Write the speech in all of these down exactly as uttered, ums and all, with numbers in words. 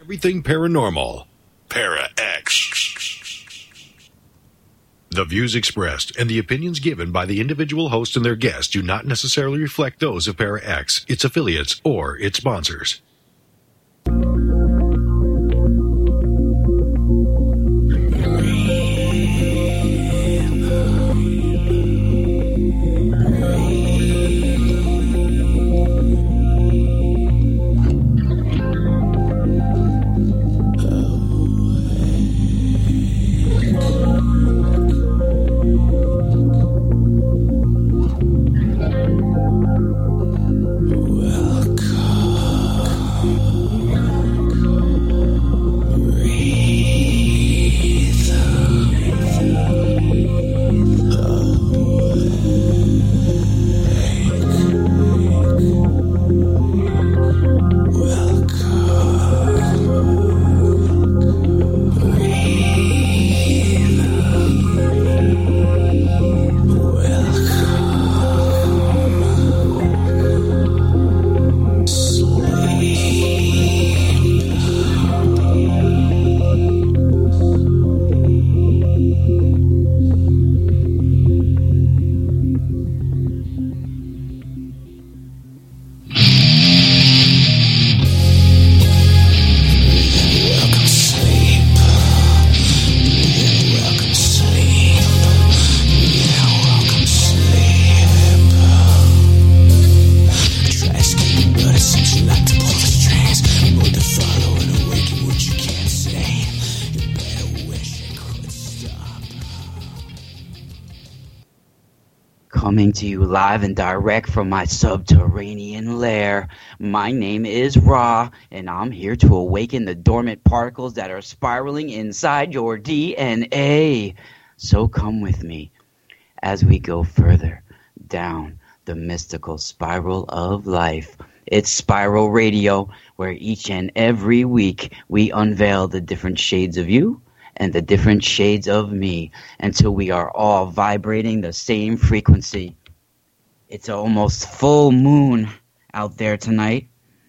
everything paranormal. Para X. The views expressed and the opinions given by the individual host and their guests do not necessarily reflect those of Para X, its affiliates, or its sponsors. Coming to you live and direct from my subterranean lair. My name is Ra, and I'm here to awaken the dormant particles that are spiraling inside your D N A. So come with me as we go further down the mystical spiral of life. It's Spiral Radio, where each and every week we unveil the different shades of you and the different shades of me until we are all vibrating the same frequency. It's almost full moon out there tonight,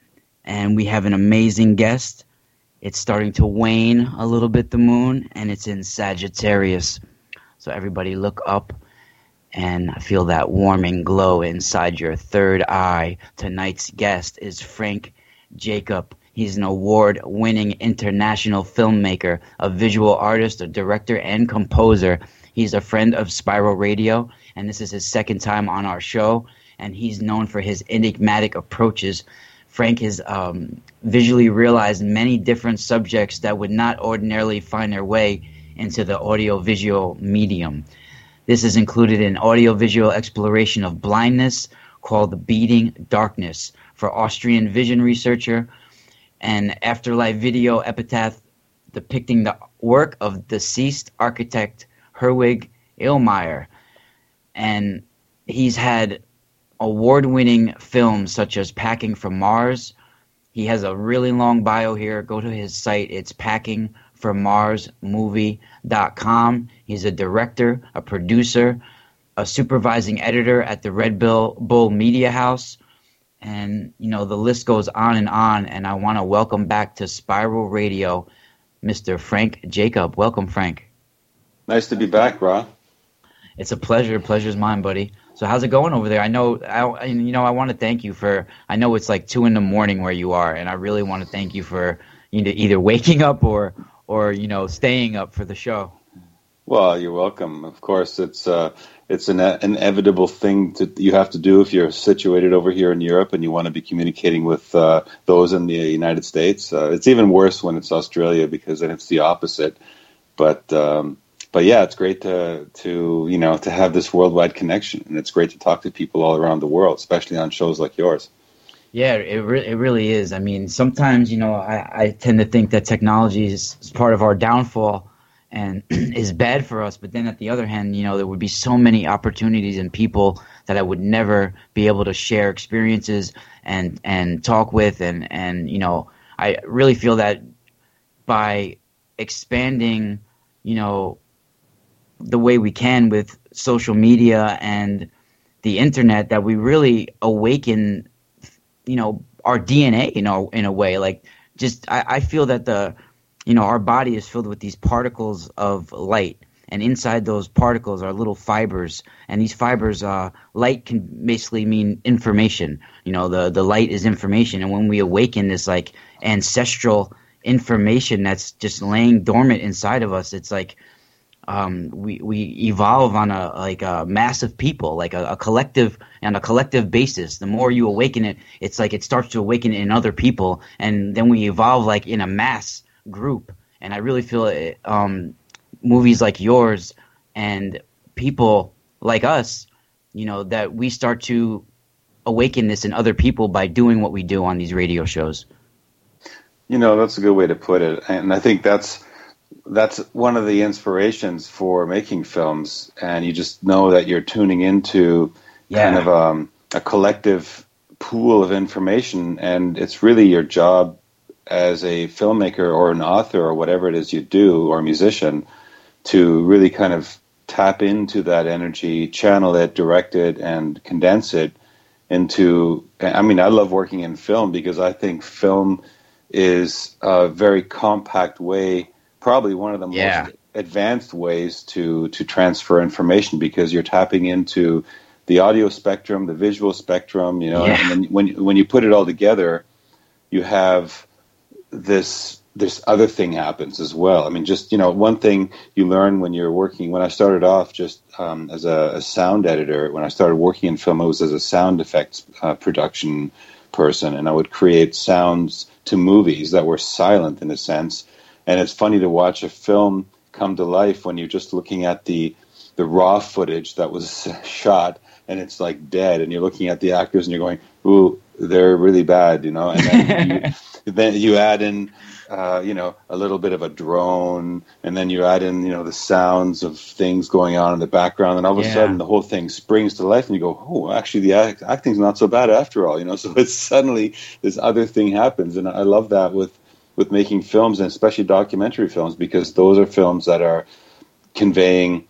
and we have an amazing guest. It's starting to wane a little bit, the moon, and it's in Sagittarius. So everybody look up and feel that warming glow inside your third eye. Tonight's guest is Frank Jacob. He's an award-winning international filmmaker, a visual artist, a director, and composer. He's a friend of Spiral Radio, and this is his second time on our show, and he's known for his enigmatic approaches. Frank has um, visually realized many different subjects that would not ordinarily find their way into the audiovisual medium. This is included in audiovisual exploration of blindness called The Beating Darkness for Austrian vision researcher, and afterlife video epitaph depicting the work of deceased architect Herwig Illmeyer. And he's had award-winning films such as Packing from Mars. He has a really long bio here. Go to his site. It's packing from mars movie dot com. He's a director, a producer, a supervising editor at the Red Bull, Bull Media House. And, you know, the list goes on and on, and I want to welcome back to Spiral Radio, Mister Frank Jacob. Welcome, Frank. Nice to be back, Ra. It's a pleasure. Pleasure's mine, buddy. So how's it going over there? I know, I, you know, I want to thank you for, I know it's like two in the morning where you are, and I really want to thank you for you know, either waking up or, or, you know, staying up for the show. Well, you're welcome. Of course, it's uh, it's an inevitable thing that you have to do if you're situated over here in Europe and you want to be communicating with uh, those in the United States. Uh, it's even worse when it's Australia because then it's the opposite. But um, but yeah, it's great to to you know to have this worldwide connection, and it's great to talk to people all around the world, especially on shows like yours. Yeah, it re- it really is. I mean, sometimes you know I, I tend to think that technology is, is part of our downfall and is bad for us. But then at the other hand, you know, there would be so many opportunities and people that I would never be able to share experiences and, and talk with. And, and, you know, I really feel that by expanding, you know, the way we can with social media and the internet, that we really awaken, you know, our D N A, you know, in a way, like just I, I feel that the you know our body is filled with these particles of light, and inside those particles are little fibers, and these fibers, uh, light can basically mean information. You know, the the light is information, and when we awaken this like ancestral information that's just laying dormant inside of us, it's like um, we we evolve on a like a mass of people, like a, a collective on a collective basis. The more you awaken it, it's like it starts to awaken in other people, and then we evolve like in a mass group. And I really feel it, um, movies like yours and people like us, you know, that we start to awaken this in other people by doing what we do on these radio shows. You know, that's a good way to put it. And I think that's that's one of the inspirations for making films. And you just know that you're tuning into yeah. kind of um, a collective pool of information. And it's really your job as a filmmaker or an author or whatever it is you do, or a musician, to really kind of tap into that energy, channel it, direct it, and condense it into, I mean, I love working in film because I think film is a very compact way, probably one of the yeah. most advanced ways to, to transfer information, because you're tapping into the audio spectrum, the visual spectrum, you know, yeah. and then when, when you put it all together, you have this this other thing happens as well. I mean, just, you know, one thing you learn when you're working, when I started off just um, as a, a sound editor, when I started working in film, it was as a sound effects uh, production person, and I would create sounds to movies that were silent in a sense. And it's funny to watch a film come to life when you're just looking at the the raw footage that was shot, and it's like dead, and you're looking at the actors and you're going, ooh, they're really bad, you know, and then you, then you add in, uh, you know, a little bit of a drone, and then you add in, you know, the sounds of things going on in the background, and all of yeah. a sudden the whole thing springs to life, and you go, oh, actually the act- acting's not so bad after all, you know, so it's suddenly this other thing happens, and I love that with, with making films, and especially documentary films, because those are films that are conveying,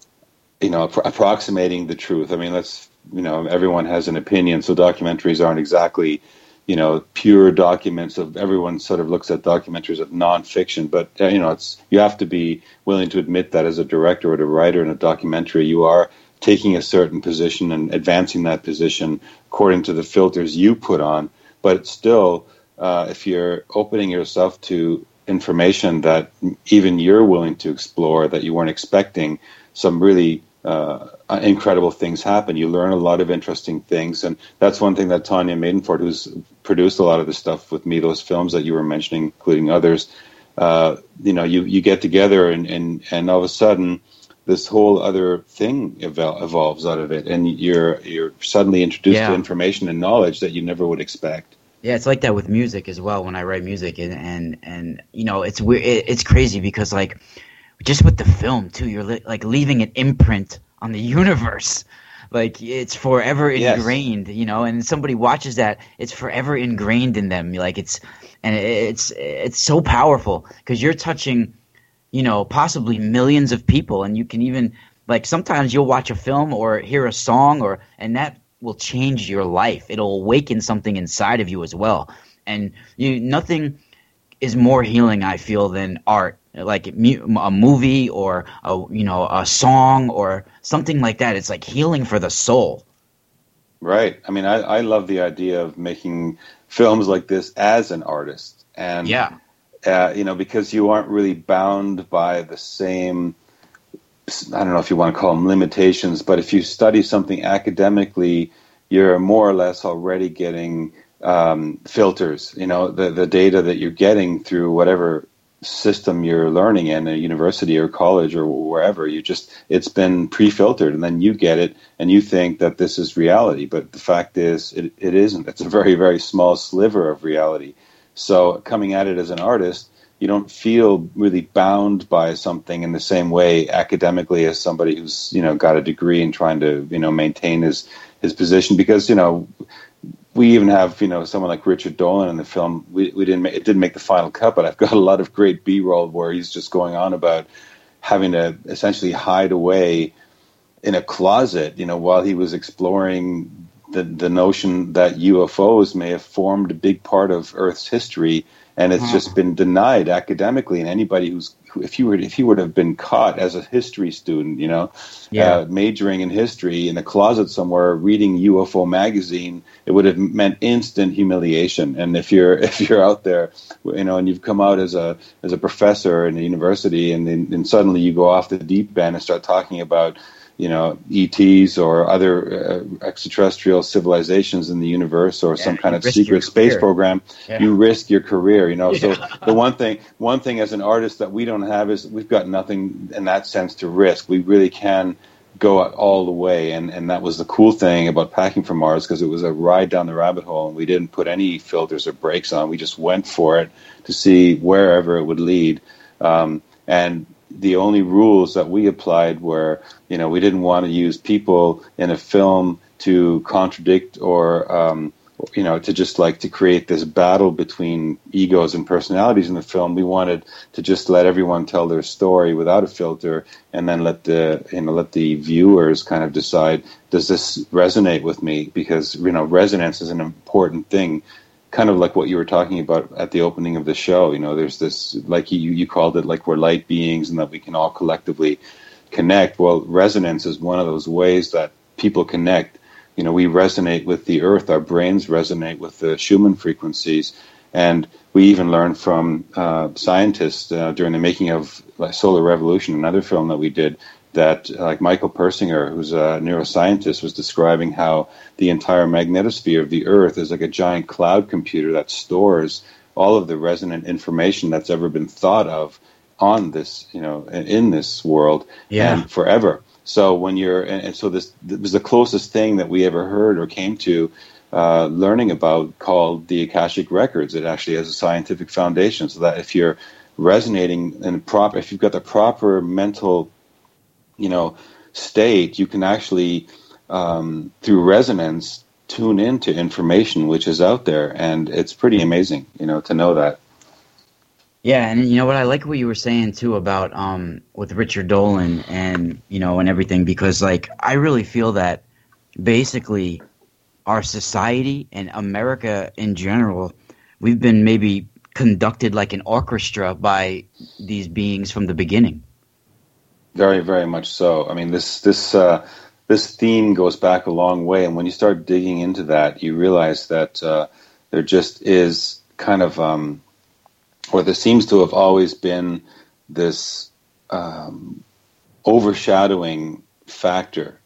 you know, appro- approximating the truth. I mean, let's, you know, everyone has an opinion, so documentaries aren't exactly, you know, pure documents of, everyone sort of looks at documentaries as nonfiction, but, uh, you know, it's, you have to be willing to admit that as a director or a writer in a documentary, you are taking a certain position and advancing that position according to the filters you put on. But still, uh, if you're opening yourself to information that even you're willing to explore, that you weren't expecting, some really uh, incredible things happen. You learn a lot of interesting things, and that's one thing that Tanya Maidenford, who's produced a lot of the stuff with me, those films that you were mentioning, including others, uh, you know, you, you get together, and, and, and all of a sudden this whole other thing evol- evolves out of it, and you're you're suddenly introduced yeah. to information and knowledge that you never would expect. Yeah, it's like that with music as well. When I write music, and and, and you know, it's weird, it, it's crazy because like just with the film too, you're li- like leaving an imprint on the universe. Like it's forever ingrained, yes. you know. And somebody watches that, it's forever ingrained in them. Like it's and it's it's so powerful because you're touching, you know, possibly millions of people, and you can even like sometimes you'll watch a film or hear a song, or and that will change your life. It'll awaken something inside of you as well. And you, nothing is more healing, I feel, than art, like a movie or a, you know, a song or something like that. It's like healing for the soul. Right. I mean, I, I love the idea of making films like this as an artist, and yeah, uh, you know, because you aren't really bound by the same, I don't know if you want to call them limitations, but if you study something academically, you're more or less already getting um, filters, you know, the, the data that you're getting through whatever system you're learning in, a university or college or wherever. You just, it's been pre-filtered, and then you get it and you think that this is reality. But the fact is, it, it isn't. It's a very, very small sliver of reality. So coming at it as an artist, you don't feel really bound by something in the same way academically as somebody who's, you know, got a degree and trying to, you know, maintain his, his position. Because, you know, we even have, you know, someone like Richard Dolan in the film. We, we didn't, it didn't make the final cut, but I've got a lot of great B-roll where he's just going on about having to essentially hide away in a closet, you know, while he was exploring the the notion that U F Os may have formed a big part of Earth's history, and it's just been denied academically. And anybody who's who, if you were if you would have been caught as a history student, you know, Yeah. uh, majoring in history in a closet somewhere reading U F O magazine, it would have meant instant humiliation. And if you're if you're out there, you know, and you've come out as a as a professor in a university, and then and suddenly you go off the deep end and start talking about, you know, E Ts or other uh, extraterrestrial civilizations in the universe, or Yeah, some kind you of risk secret your space career. program, Yeah. you risk your career, you know. So Yeah. the one thing, one thing as an artist that we don't have is we've got nothing in that sense to risk. We really can go all the way, and, and that was the cool thing about Packing for Mars, because it was a ride down the rabbit hole, and we didn't put any filters or brakes on. We just went for it to see wherever it would lead. Um, and the only rules that we applied were, you know, we didn't want to use people in a film to contradict or, um, you know, to just like to create this battle between egos and personalities in the film. We wanted to just let everyone tell their story without a filter, and then let the, you know, let the viewers kind of decide, does this resonate with me? Because, you know, resonance is an important thing. Kind of like what you were talking about at the opening of the show. You know, there's this, like you, you called it, like we're light beings and that we can all collectively connect. Well, resonance is one of those ways that people connect. You know, we resonate with the earth. Our brains resonate with the Schumann frequencies. And we even learned from uh, scientists uh, during the making of like, Solar Revolution, another film that we did, that uh, like Michael Persinger, who's a neuroscientist, was describing how the entire magnetosphere of the Earth is like a giant cloud computer that stores all of the resonant information that's ever been thought of on this, you know, in this world, Yeah. and forever. So when you're, and, and so this, this was the closest thing that we ever heard or came to uh, learning about, called the Akashic Records. It actually has a scientific foundation, so that if you're resonating in proper, if you've got the proper mental, you know, state, you can actually, um, through resonance, tune into information which is out there, and it's pretty amazing, you know, to know that. Yeah, and you know what, I like what you were saying too about um with Richard Dolan and, you know, and everything, because like I really feel that basically our society and America in general, we've been maybe conducted like an orchestra by these beings from the beginning. Very, very much so. I mean, this this uh, this theme goes back a long way, and when you start digging into that, you realize that uh, there just is kind of, um, or there seems to have always been this um, overshadowing factor.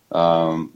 Um,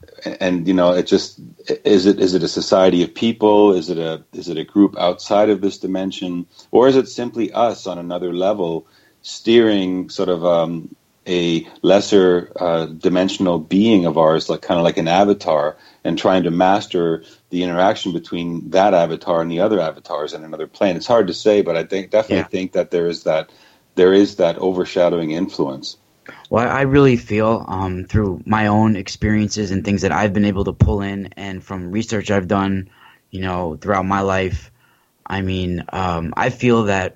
and you know, it just is it is it a society of people? Is it a is it a group outside of this dimension, or is it simply us on another level, steering sort of um, a lesser uh, dimensional being of ours, like kind of like an avatar, and trying to master the interaction between that avatar and the other avatars in another plane? It's hard to say, but I think definitely Yeah. think that there is that there is that overshadowing influence. Well, I really feel um, through my own experiences and things that I've been able to pull in, and from research I've done, you know, throughout my life. I mean, um, I feel that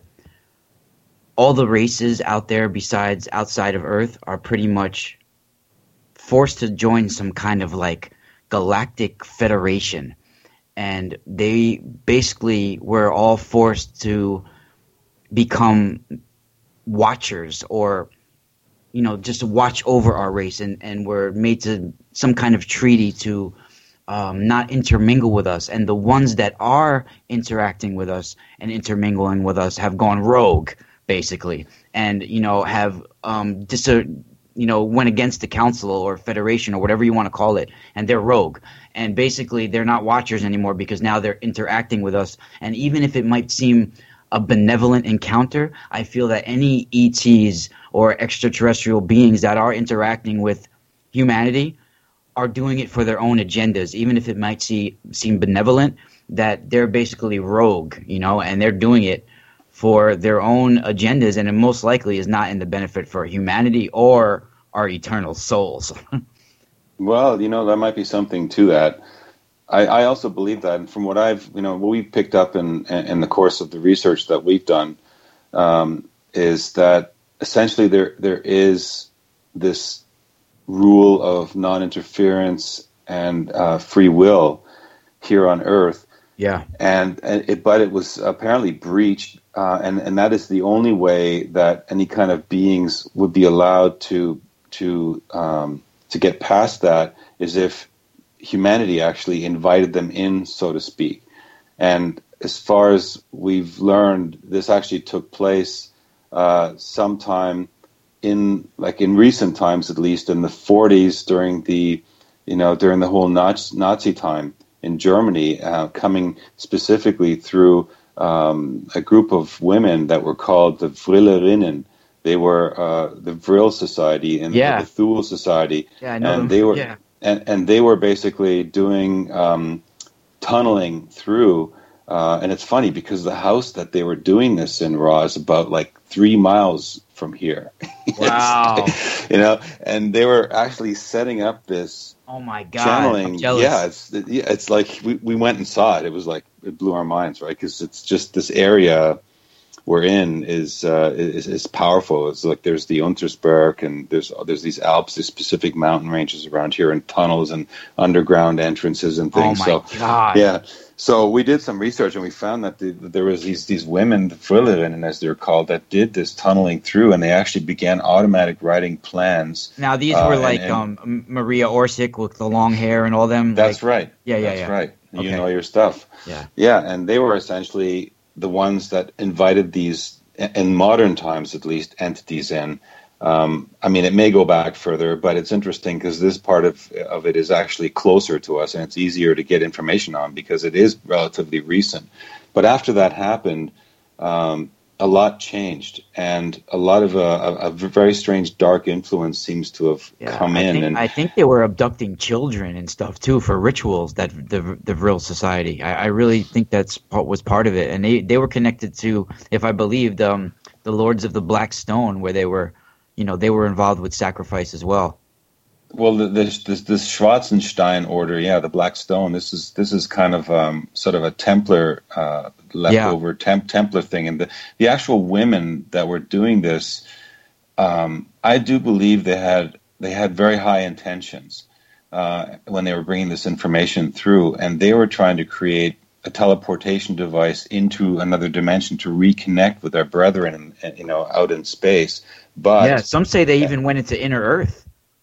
all the races out there besides outside of Earth are pretty much forced to join some kind of like galactic federation. And they basically were all forced to become watchers, or, you know, just to watch over our race, and, and were made to some kind of treaty to um, not intermingle with us. And the ones that are interacting with us and intermingling with us have gone rogue, basically, and, you know, have um, dis- you know, went against the council or federation or whatever you want to call it, and they're rogue. And basically they're not watchers anymore, because now they're interacting with us. And even if it might seem a benevolent encounter, I feel that any E Ts or extraterrestrial beings that are interacting with humanity are doing it for their own agendas. Even if it might see, seem benevolent, that they're basically rogue, you know, and they're doing it for their own agendas, and it most likely is not in the benefit for humanity or our eternal souls. Well, you know, there might be something to that. I, I also believe that, and from what I've, you know, what we've picked up in in the course of the research that we've done, um, is that essentially there there is this rule of non-interference and uh, free will here on Earth. Yeah. And, and it, but it was apparently breached, uh, and and that is the only way that any kind of beings would be allowed to to um, to get past that is if humanity actually invited them in, so to speak. And as far as we've learned, this actually took place uh, sometime in, like in recent times, at least in the forties, during the, you know, during the whole Nazi, Nazi time in Germany, uh, coming specifically through um, a group of women that were called the Vrillerinnen. They were uh, the Vril Society and Yeah. the Thule Society, Yeah, I know and them. they were Yeah. and, and they were basically doing um, tunneling through. Uh, and it's funny because the house that they were doing this in, Raw, is about like three miles from here. Wow. You know, and they were actually setting up this Oh my God. channeling. I'm jealous. Yeah, it's it, yeah, it's like we, we went and saw it. It was like it blew our minds, right? Because it's just this area we're in is uh, is is powerful. It's like there's the Untersberg, and there's there's these Alps, there's specific mountain ranges around here, and tunnels and underground entrances and Oh things. my so God. yeah, so we did some research and we found that, the, that there was these these women, the Frillerinnen as they're called, that did this tunneling through, and they actually began automatic writing plans. Now these Uh, were and- like and- um, Maria Orsic with the long hair and all them. That's like, right. Yeah, yeah, That's yeah. right. You Okay. know your stuff. Yeah. Yeah, and they were essentially the ones that invited these, in modern times at least, entities in. Um, I mean, it may go back further, but it's interesting because this part of of it is actually closer to us, and it's easier to get information on because it is relatively recent. But after that happened, um, a lot changed, and a lot of uh, a, a very strange dark influence seems to have Yeah, come I in. think, and I think they were abducting children and stuff too for rituals. That the the Vril Society. I, I really think that's part, was part of it, and they, they were connected to, if I believed, um, the Lords of the Black Stone, where they were, you know, they were involved with sacrifice as well. Well, the- this, this this Schwarzenstein order, yeah, the Black Stone. This is this is kind of um, sort of a Templar uh, leftover temp, Templar thing, and the the actual women that were doing this, um, I do believe they had they had very high intentions uh, when they were bringing this information through, and they were trying to create a teleportation device into another dimension to reconnect with their brethren, you know, out in space. But Yeah, some say they even went into inner Earth.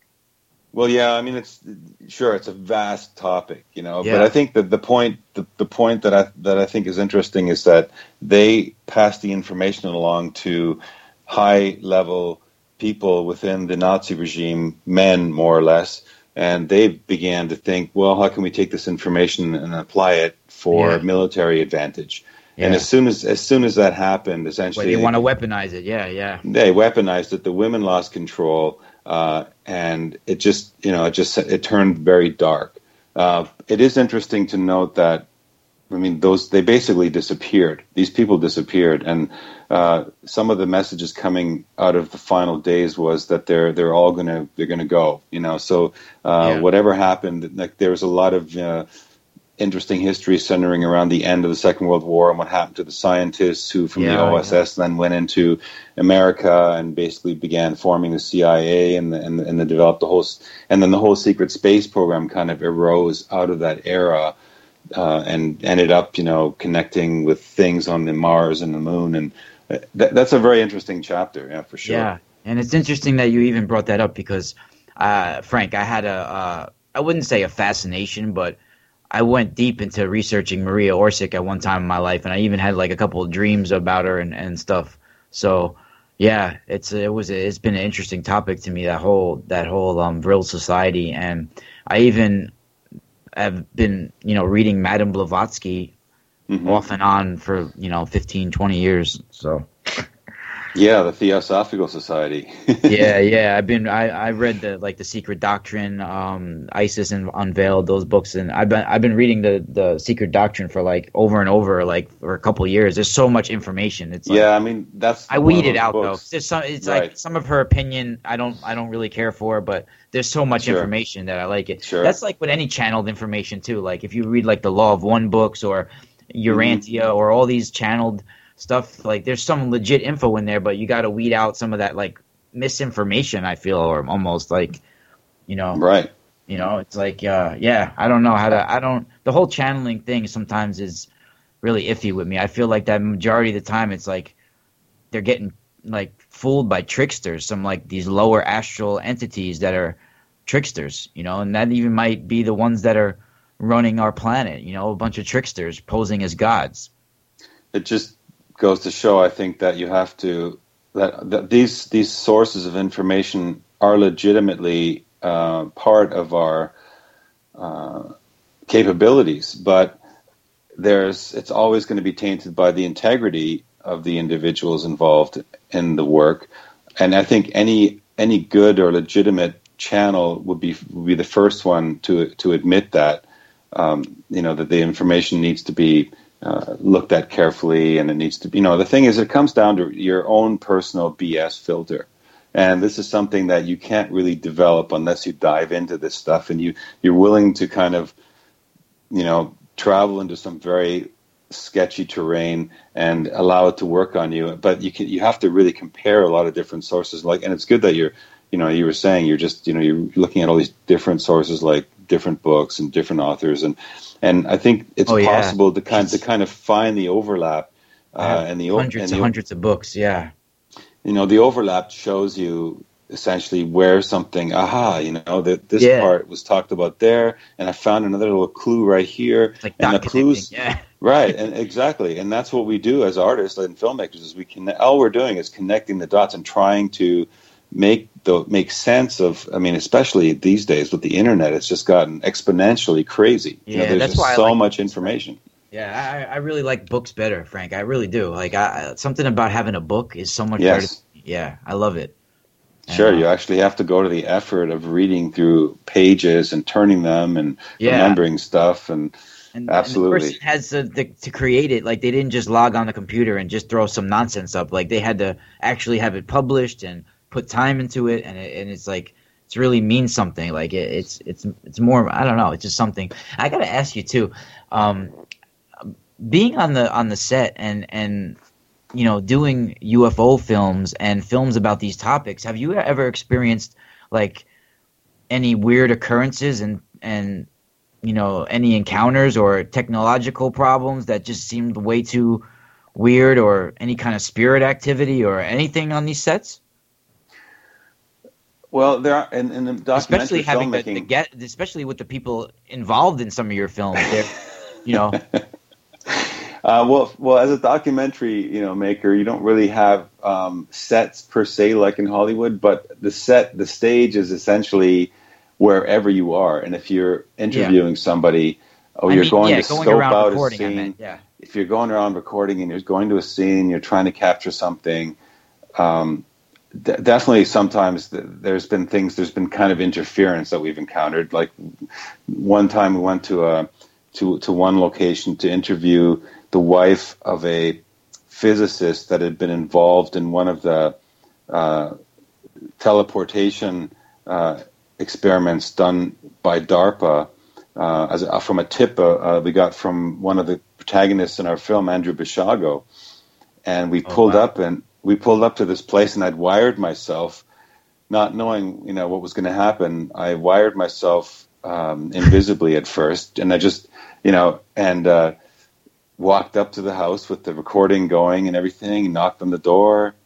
Well, yeah, I mean, it's sure it's a vast topic, you know. Yeah. But I think that the point, the, the point that I that I think is interesting is that they passed the information along to high level people within the Nazi regime, men more or less, and they began to think, well, how can we take this information and apply it for Yeah. military advantage? Yeah. And as soon as as soon as that happened, Where essentially they want to weaponize it. Yeah, yeah. they weaponized it. The women lost control, uh, and it just, you know, it just it turned very dark. Uh, it is interesting to note that, I mean, those they basically disappeared. These people disappeared, and uh, some of the messages coming out of the final days was that they're they're all gonna they're gonna go. You know, so uh, Yeah. whatever happened, like there was a lot of uh, interesting history centering around the end of the Second World War and what happened to the scientists who, from Yeah, the O S S, then went into America and basically began forming the C I A, and the, and, the, and they developed the whole, s- and then the whole secret space program kind of arose out of that era, uh, and ended up, you know, connecting with things on the Mars and the Moon, and uh, that, that's a very interesting chapter, yeah, for sure. Yeah, and it's interesting that you even brought that up because, uh, Frank, I had a, uh, I wouldn't say a fascination, but I went deep into researching Maria Orsic at one time in my life, and I even had like a couple of dreams about her and, and stuff. So, yeah, it's it was it's been an interesting topic to me, that whole that whole um, Vril Society, and I even have been, you know, reading Madame Blavatsky Mhm. off and on for, you know, fifteen, twenty years. So. Yeah, the Theosophical Society. yeah, yeah. I've been I, I read the like the Secret Doctrine, um, ISIS and Unveiled, those books, and I've been I've been reading the, the Secret Doctrine for like over and over, like for a couple of years. There's so much information. It's like, Yeah, I mean that's. I one weed of it those out books. though. There's some it's Right. like some of her opinion I don't I don't really care for, but there's so much Sure. information that I like it. Sure. That's like with any channeled information too. Like if you read like the Law of One books or Urantia Mm-hmm. or all these channeled stuff, like there's some legit info in there, but you got to weed out some of that like misinformation, I feel, or almost like, you know. Right. You know, it's like, uh, yeah, I don't know how to, I don't, the whole channeling thing sometimes is really iffy with me. I feel like that majority of the time it's like they're getting like fooled by tricksters, some like these lower astral entities that are tricksters, you know, and that even might be the ones that are running our planet, you know, a bunch of tricksters posing as gods. It just goes to show, I think, that you have to, that, that these these sources of information are legitimately uh, part of our uh, capabilities, but there's it's always going to be tainted by the integrity of the individuals involved in the work, and I think any any good or legitimate channel would be would be the first one to to admit that um, you know that the information needs to be uh, looked at carefully, and it needs to be, you know, the thing is, it comes down to your own personal B S filter. And this is something that you can't really develop unless you dive into this stuff and you, you're willing to kind of, you know, travel into some very sketchy terrain and allow it to work on you. But you can, you have to really compare a lot of different sources. Like, and it's good that you're, you know, you were saying you're just, you know, you're looking at all these different sources, like different books and different authors. And, and I think it's oh, yeah. possible to kind to kind of find the overlap uh, and the hundreds and the, and hundreds of books. Yeah. You know, the overlap shows you essentially where something, aha, you know, that this yeah. part was talked about there, and I found another little clue right here. It's like and the clues, yeah. right, and exactly, and that's what we do as artists and filmmakers. Is we can all we're doing is connecting the dots and trying to make the make sense of. I mean, especially these days with the internet, it's just gotten exponentially crazy. Yeah, you know, there's that's just why I so like much information. Yeah, I, I really like books better, Frank. I really do. Like, I, something about having a book is so much Yes. better. Yeah, I love it. Sure, And, uh, you actually have to go to the effort of reading through pages and turning them and Yeah. remembering stuff, and, and, absolutely. And the person has to, to, to create it. Like, they didn't just log on the computer and just throw some nonsense up. Like, they had to actually have it published and put time into it, and it, and it's like it's really means something. Like, it, it's it's it's more. I don't know. It's just something. I got to ask you too. Um, being on the on the set and and you know doing U F O films and films about these topics, have you ever experienced like any weird occurrences and and you know any encounters or technological problems that just seemed way too weird, or any kind of spirit activity or anything on these sets? Well, there are in, in the documentary Especially having the, filmmaking, the get, especially with the people involved in some of your films. They're, you know. Uh, well, well, as a documentary, you know, maker, you don't really have um, sets per se like in Hollywood, but the set, the stage is essentially wherever you are. And if you're interviewing yeah. somebody, or I you're mean, going yeah, to going scope out a recording, scene, I meant, yeah. if you're going around recording and you're going to a scene, you're trying to capture something. Um, d- definitely, sometimes th- there's been things. There's been kind of interference that we've encountered. Like one time, we went to a to to one location to interview the wife of a physicist that had been involved in one of the uh, teleportation uh, experiments done by DARPA. Uh, as a, from a tip uh, uh, we got from one of the protagonists in our film, Andrew Bishago, and we Oh, pulled wow. up and we pulled up to this place, and I'd wired myself, not knowing you know what was going to happen. I wired myself um, invisibly at first, and I just you know and. Uh, walked up to the house with the recording going and everything, knocked on the door,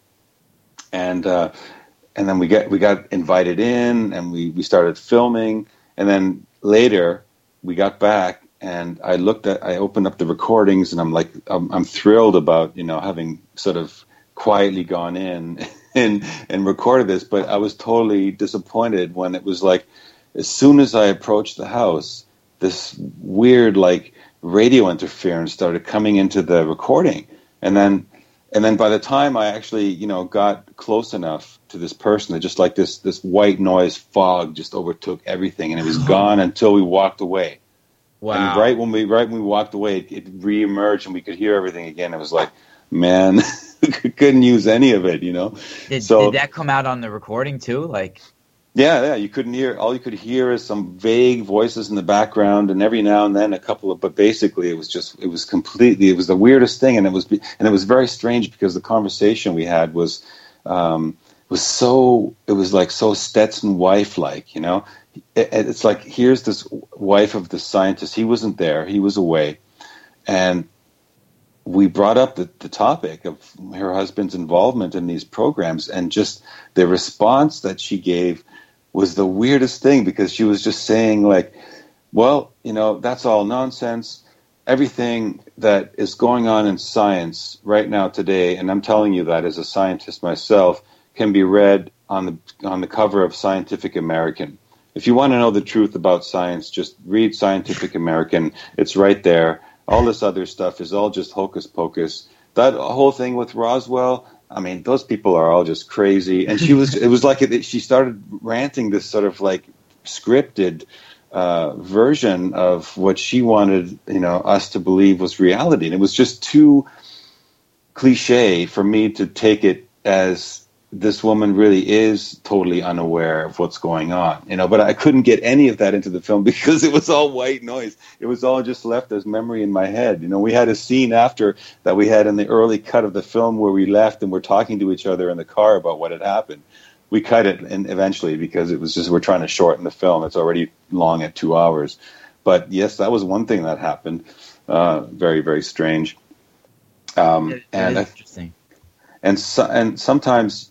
and uh, and then we get we got invited in, and we, we started filming, and then later we got back, and I looked at I opened up the recordings, and I'm like I'm, I'm thrilled about you know having sort of quietly gone in and and recorded this, but I was totally disappointed when it was like as soon as I approached the house, this weird like radio interference started coming into the recording, and then and then by the time I actually you know got close enough to this person, that just like this this white noise fog just overtook everything, and it was gone until we walked away. Wow. And right when we right when we walked away, it, it reemerged, and we could hear everything again. It was like, man, couldn't use any of it, you know. Did, so, did that come out on the recording too? Like. Yeah, yeah, you couldn't hear. All you could hear is some vague voices in the background, and every now and then a couple of. But basically, it was just. It was completely. It was the weirdest thing, and it was. And it was very strange because the conversation we had was, um, was so. It was like so Stetson wife like, you know. it, it's like, here's this wife of the scientist. He wasn't there. He was away. And we brought up the, the topic of her husband's involvement in these programs, and just the response that she gave was the weirdest thing, because she was just saying, like, well, you know, that's all nonsense. Everything that is going on in science right now today, and I'm telling you that as a scientist myself, can be read on the on the cover of Scientific American. If you want to know the truth about science, just read Scientific American. It's right there. All this other stuff is all just hocus pocus. That whole thing with Roswell, I mean, those people are all just crazy. And she was, it was like it, she started ranting this sort of like scripted uh, version of what she wanted, you know, us to believe was reality. And it was just too cliche for me to take it as this woman really is totally unaware of what's going on, you know, but I couldn't get any of that into the film because it was all white noise. It was all just left as memory in my head. You know, we had a scene after that we had in the early cut of the film where we left and we're talking to each other in the car about what had happened. We cut it and eventually because it was just, we're trying to shorten the film. It's already long at two hours. But yes, that was one thing that happened. Uh, very, very strange. Um, it, and it is interesting. And so, and sometimes,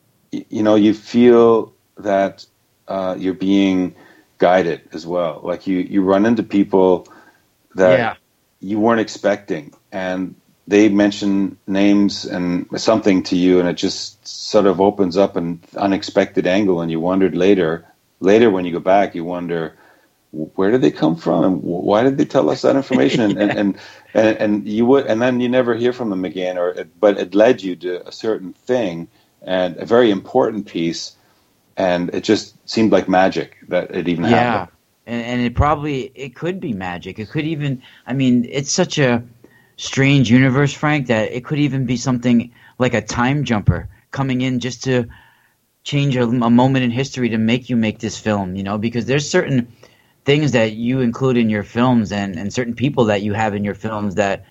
you know, you feel that uh, you're being guided as well. Like you, you run into people that yeah. you weren't expecting, and they mention names and something to you, and it just sort of opens up an unexpected angle, and you wondered later, later when you go back, you wonder, where did they come from, and why did they tell us that information? And, yeah. and, and and and you would, and then you never hear from them again, or but it led you to a certain thing. And a very important piece, and it just seemed like magic that it even yeah. happened. Yeah, and, and it probably, it could be magic. It could even, I mean, it's such a strange universe, Frank, that it could even be something like a time jumper coming in just to change a, a moment in history to make you make this film, you know, because there's certain things that you include in your films and, and certain people that you have in your films that,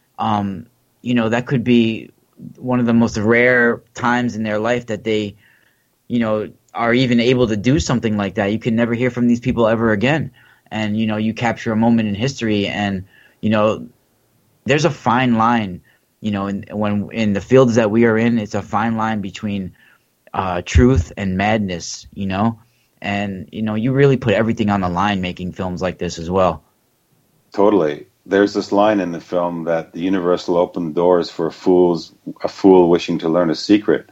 um, you know, that could be one of the most rare times in their life that they, you know, are even able to do something like that. You can never hear from these people ever again. And, you know, you capture a moment in history, and, you know, there's a fine line, you know, in, when in the fields that we are in, it's a fine line between uh, truth and madness, you know, and, you know, you really put everything on the line making films like this as well. Totally. There's this line in the film that the universe will open doors for a fool's a fool wishing to learn a secret,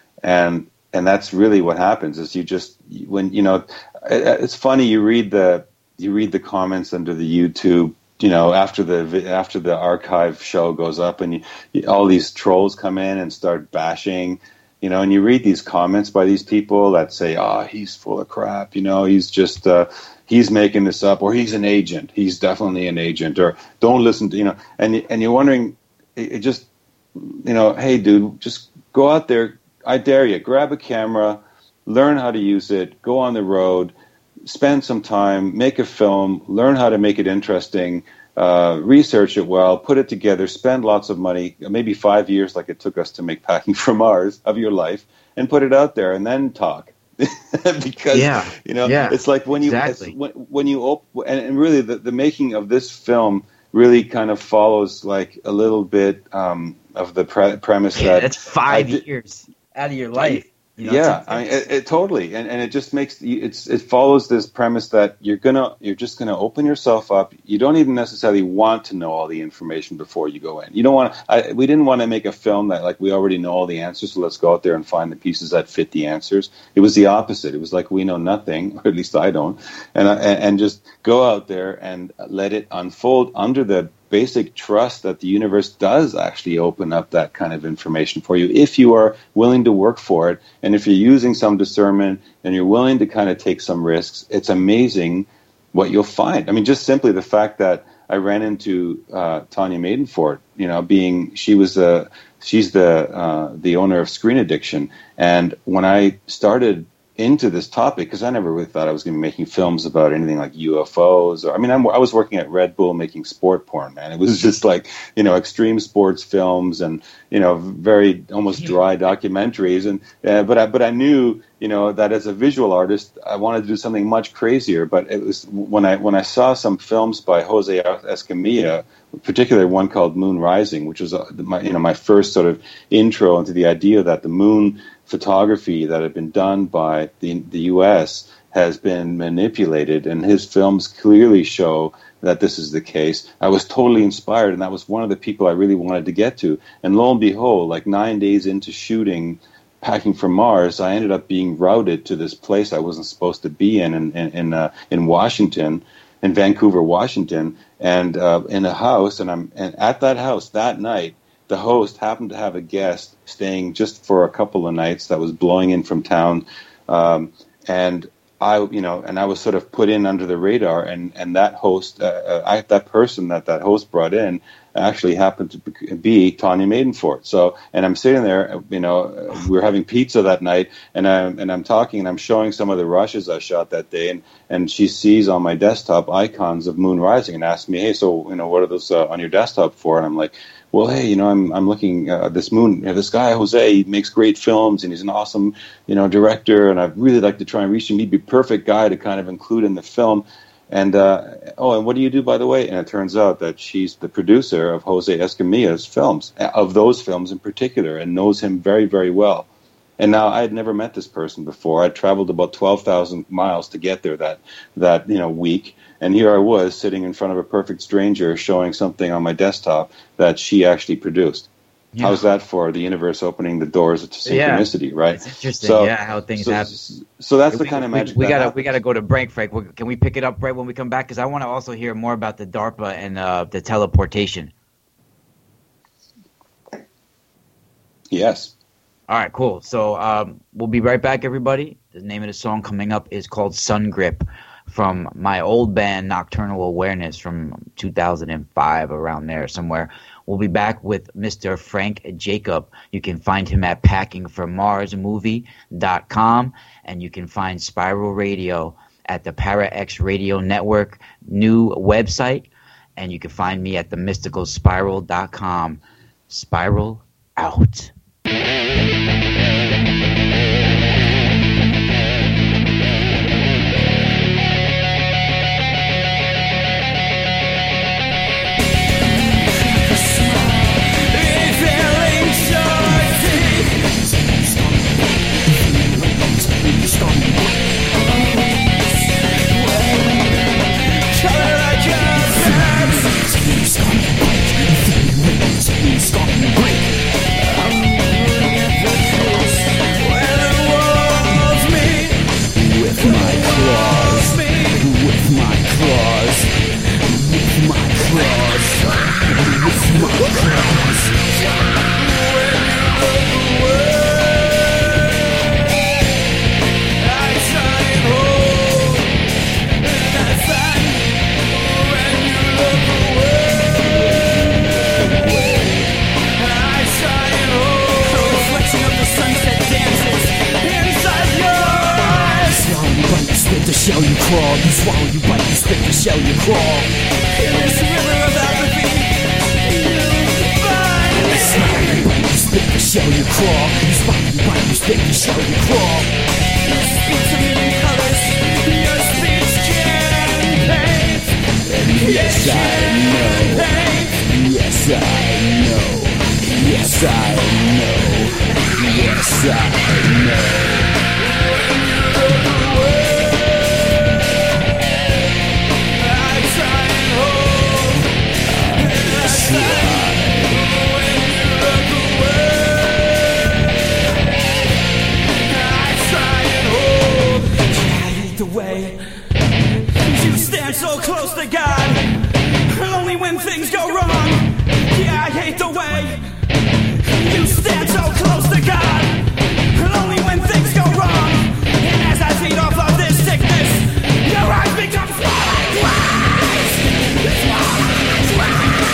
and and that's really what happens. Is you just when you know it's funny you read the you read the comments under the YouTube, you know, after the after the archive show goes up, and you, all these trolls come in and start bashing, you know, and you read these comments by these people that say, "Oh, he's full of crap," you know, he's just. Uh, He's making this up, or he's an agent. He's definitely an agent, or don't listen to, you know, and and you're wondering, it just, you know, hey, dude, just go out there. I dare you, grab a camera, learn how to use it, go on the road, spend some time, make a film, learn how to make it interesting, uh, research it well, put it together, spend lots of money, maybe five years like it took us to make Packing for Mars of your life, and put it out there, and then talk. because yeah, you know yeah, it's like when you exactly. when, when you op- and, and really the, the making of this film really kind of follows like a little bit um, of the pre- premise yeah, that that's five di- years out of your life. You know, yeah, I mean, it, it totally, and and it just makes it's it follows this premise that you're gonna you're just gonna open yourself up. You don't even necessarily want to know all the information before you go in. You don't want. I, we didn't want to make a film that like we already know all the answers, so let's go out there and find the pieces that fit the answers. It was the opposite. It was like we know nothing, or at least I don't, and and, and just go out there and let it unfold under the basic trust that the universe does actually open up that kind of information for you if you are willing to work for it, and if you're using some discernment and you're willing to kind of take some risks. It's amazing what you'll find. I mean, just simply the fact that I ran into uh, Tanya Maidenford, you know, being she was a she's the uh, the owner of Screen Addiction, and when I started into this topic, because I never really thought I was going to be making films about anything like U F Os, or I mean, I'm, I was working at Red Bull making sport porn, man. It was just like, you know, extreme sports films and, you know, very almost dry documentaries, and uh, but I but I knew, you know, that as a visual artist, I wanted to do something much crazier. But it was when I when I saw some films by Jose Escamilla, particularly one called Moon Rising, which was uh, my you know my first sort of intro into the idea that the moon photography that had been done by the the U S has been manipulated, and his films clearly show that this is the case. I was totally inspired, and that was one of the people I really wanted to get to. And lo and behold, like nine days into shooting Packing for Mars, I ended up being routed to this place I wasn't supposed to be in, in in in, uh, in Washington, in Vancouver, Washington, and uh, in a house. And I'm and at that house that night, the host happened to have a guest staying just for a couple of nights that was blowing in from town, um, and I, you know, and I was sort of put in under the radar, and, and that host, uh, I, that person that that host brought in actually happened to be Tanya Maidenfort. So, and I'm sitting there, you know, we were having pizza that night, and I'm and I'm talking, and I'm showing some of the rushes I shot that day, and, and she sees on my desktop icons of Moon Rising, and asks me, hey, so, you know, what are those uh, on your desktop for? And I'm like, well, hey, you know, I'm I'm looking uh, this moon. You know, this guy Jose, he makes great films, and he's an awesome, you know, director. And I'd really like to try and reach him. He'd be a perfect guy to kind of include in the film. And uh, oh, and what do you do, by the way? And it turns out that she's the producer of Jose Escamilla's films, of those films in particular, and knows him very, very well. And now I had never met this person before. I traveled about twelve thousand miles to get there that that you know week. And here I was sitting in front of a perfect stranger showing something on my desktop that she actually produced. Yeah. How's that for the universe opening the doors to synchronicity, yeah. right? It's interesting, so, yeah, how things so, happen. So that's we, the kind of magic we, we that gotta happens. we gotta go to break, Frank. Can we pick it up right when we come back? Because I want to also hear more about the DARPA and uh, the teleportation. Yes. All right, cool. So um, we'll be right back, everybody. The name of the song coming up is called Sun Grip, from my old band Nocturnal Awareness from two thousand five, around there somewhere. We'll be back with Mister Frank Jacob. You can find him at packing for mars movie dot com, and you can find Spiral Radio at the Para X Radio Network new website, and you can find me at the mystical spiral dot com. Spiral out. Shall you crawl? You swallow, you bite, you spit, the shell you crawl. In this river of apathy, you find me. You swallow, you bite, you spit, the shell you crawl. You swallow, you bite, you spit, the shell you crawl. You speak to me in colors, your speech can paint. And yes, I know. Yes, I know. Yes, I know. Yes, I know. Way you stand so close to God, only when things go wrong. Yeah, I hate the way you stand so close to God, only when things go wrong. And as I feed off of this sickness, your eyes become swollen twice. Swollen twice.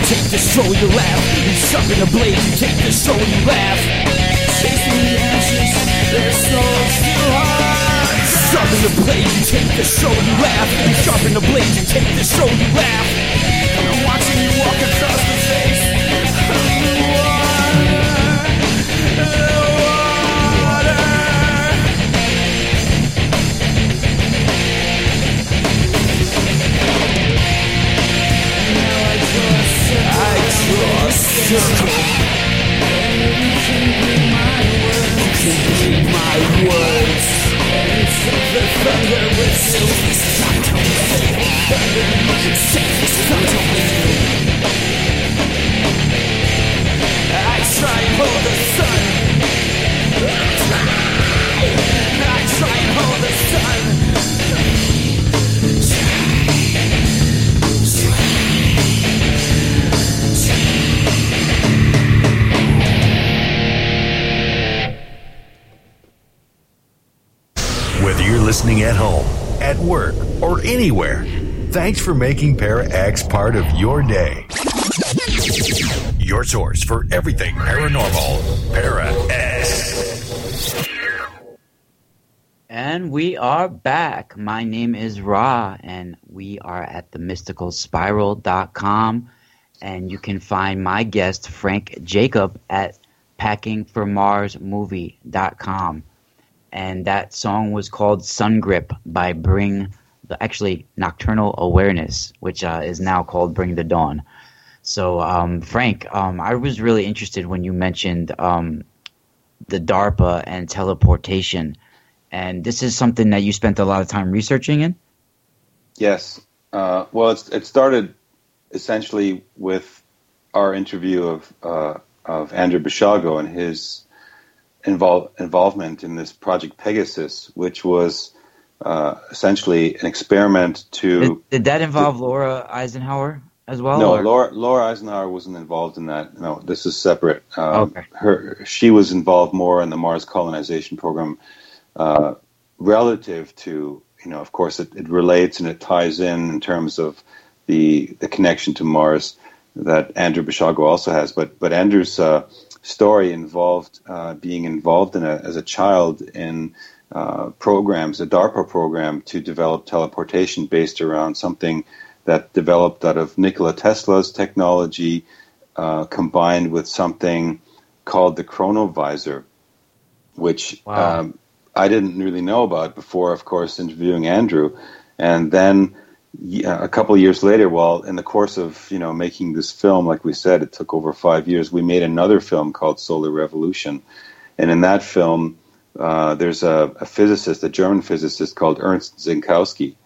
take the stroll, you laugh. You sharpen the blade, you take the stroll, you laugh. Chasing the ashes, their souls still hard. Sharpen the blade, you take the stroll, you laugh. You sharpen the blade, you take the stroll, you laugh. I'm watching you walk across the face of the water, the water. Now I draw a circle. I draw a circle. And you can read my words. You can read my words. It's of the thunder with silver struck on the thunder. Silver struck on the I try and hold the sun. I try. I try and hold the sun. Whether you're listening at home, at work, or anywhere, thanks for making Para X part of your day. Your source for everything paranormal, Para X. And we are back. My name is Ra, and we are at the mystical spiral dot com. And you can find my guest, Frank Jacob, at packing for mars movie dot com. And that song was called Sun Grip by Bring, the actually Nocturnal Awareness, which uh, is now called Bring the Dawn. So, um, Frank, um, I was really interested when you mentioned um, the DARPA and teleportation. And this is something that you spent a lot of time researching in? Yes. Uh, well, it's, it started essentially with our interview of uh, of Andrew Basiago and his Involve, involvement in this Project Pegasus, which was uh, essentially an experiment to... Did, did that involve to, Laura Eisenhower as well? No, or? Laura, Laura Eisenhower wasn't involved in that. No, this is separate. Um, okay. Her, she was involved more in the Mars colonization program uh, relative to, you know, of course, it, it relates and it ties in in terms of the the connection to Mars that Andrew Basiago also has. But, but Andrew's... Uh, story involved uh, being involved in a, as a child in uh, programs, a DARPA program to develop teleportation based around something that developed out of Nikola Tesla's technology uh, combined with something called the chronovisor, which wow. um, I didn't really know about before, of course, interviewing Andrew. And then a couple of years later, well, in the course of, you know, making this film, like we said, it took over five years, we made another film called Solar Revolution. And in that film, uh, there's a, a physicist, a German physicist called Ernst Zinkowski.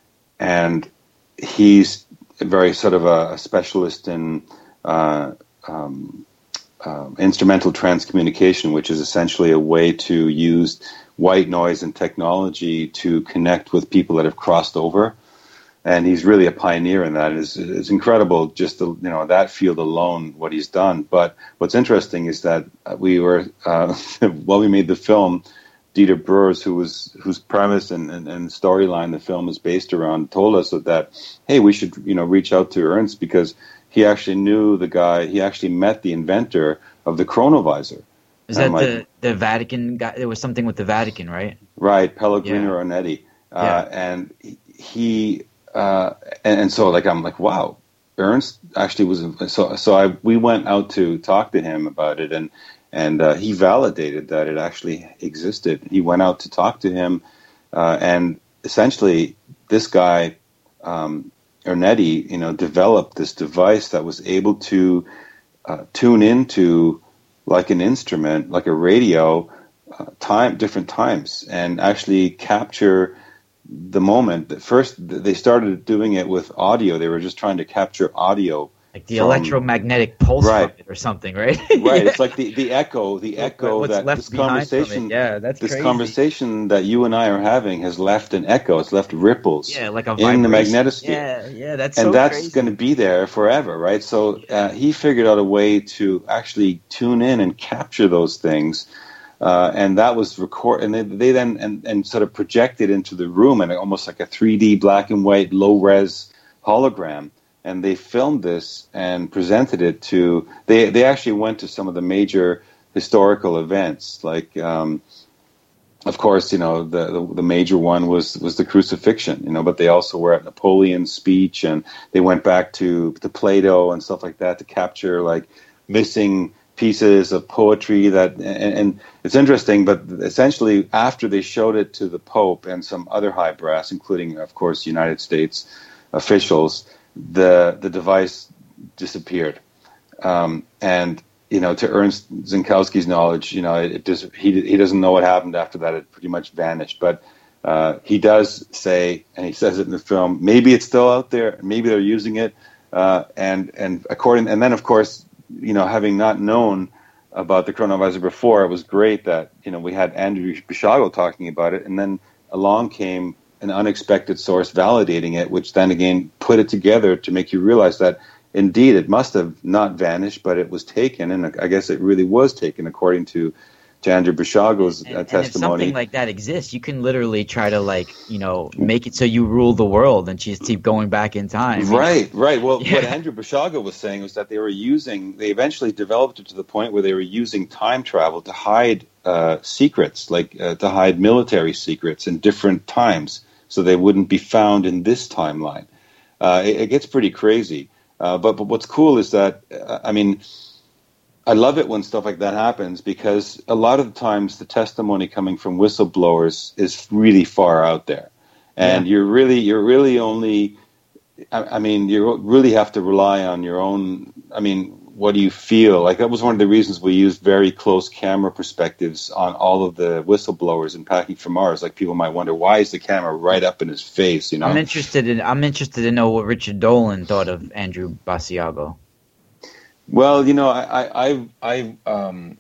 And he's very sort of a, a specialist in uh, um, uh, instrumental transcommunication, which is essentially a way to use white noise and technology to connect with people that have crossed over. And he's really a pioneer in that. It's, it's incredible, just the, you know, that field alone, what he's done. But what's interesting is that we were uh, while we made the film, Dieter Breurs, who was whose premise and, and, and storyline the film is based around, told us that, that hey, we should, you know, reach out to Ernst because he actually knew the guy. He actually met the inventor of the chronovisor. Is that like, the the Vatican guy? There was something with the Vatican, right? Right, Pellegrino yeah. Onetti, uh, yeah. and he. Uh, and, and so, like, I'm like, wow, Ernst actually was. So, so I we went out to talk to him about it, and and uh, he validated that it actually existed. He went out to talk to him, uh, and essentially, this guy, um, Onetti, you know, developed this device that was able to uh, tune into like an instrument, like a radio, uh, time different times, and actually capture the moment. At first, they started doing it with audio. They were just trying to capture audio, like the from, electromagnetic pulse right. from it or something, right? Right. yeah. It's like the, the echo, the echo What's that left this behind conversation, from it. Yeah, that's this crazy. conversation that you and I are having has left an echo. It's left ripples. Yeah, like a in the vibration. magnetosphere. Yeah, yeah, that's and so that's crazy. going to be there forever, right? So uh, he figured out a way to actually tune in and capture those things. Uh, and that was record, and they, they then and, and sort of projected into the room, and almost like a three D black and white low res hologram and they filmed this and presented it to. They they actually went to some of the major historical events, like. Um, Of course, you know, the, the the major one was was the crucifixion, you know, but they also were at Napoleon's speech, and they went back to, to Plato and stuff like that to capture like missing pieces of poetry that, and, and it's interesting, but essentially after they showed it to the Pope and some other high brass, including, of course, United States officials, the the device disappeared. Um, and You know, to Ernst Zinkowski's knowledge, you know, it, it just, he he doesn't know what happened after that. It pretty much vanished. But uh, he does say, and he says it in the film, maybe it's still out there, maybe they're using it. Uh, and and according, and then of course, you know, having not known about the chronovisor before, it was great that you know we had Andrew Basiago talking about it, and then along came an unexpected source validating it, which then again put it together to make you realize that. Indeed, it must have not vanished, but it was taken, and I guess it really was taken, according to, to Andrew Basiago's and, uh, and testimony. if something like that exists, you can literally try to, like, you know, make it so you rule the world and just keep going back in time. Right, right. Well, yeah. what Andrew Basiago was saying was that they were using, they eventually developed it to the point where they were using time travel to hide uh, secrets, like uh, to hide military secrets in different times, so they wouldn't be found in this timeline. Uh, it, it gets pretty crazy. Uh, but, but what's cool is that, uh, I mean, I love it when stuff like that happens, because a lot of the times the testimony coming from whistleblowers is really far out there. And yeah. you're really, you're really only, I, I mean, you really have to rely on your own, I mean, what do you feel? Like, that was one of the reasons we used very close camera perspectives on all of the whistleblowers in Packing for Mars. Like, people might wonder, why is the camera right up in his face, you know? I'm interested in I'm interested to know what Richard Dolan thought of Andrew Basiago. Well, you know, I I I, I um,